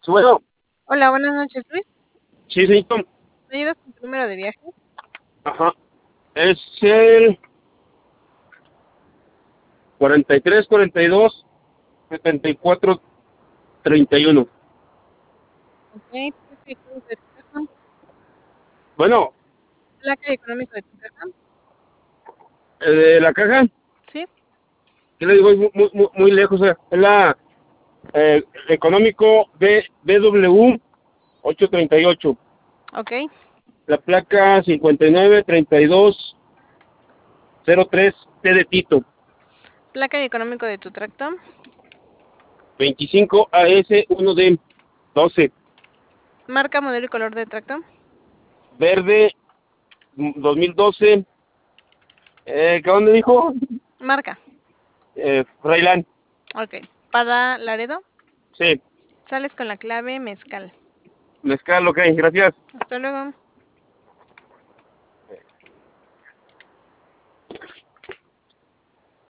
Bueno, Hola, buenas noches, Luis. sí, señorito. ¿Me ayudas con tu número de viaje? Ajá. Es el 43, 42, 74, 31. Ok, placa y económico de tu caja. Bueno, Placa y económico de tu caja. de la caja, Sí, ¿qué le digo? Es muy lejos. Es la económico BW 838. ok. La placa 593203 T de Tito. Placa y económico de tu tracto. 25 AS 1D 12. Marca, modelo y color de tracto. Verde 2012. ¿Qué dónde dijo? Marca. Raylan. Ok. Para Laredo. Sí, Sales con la clave mezcal. mezcal, ok, gracias. Hasta luego.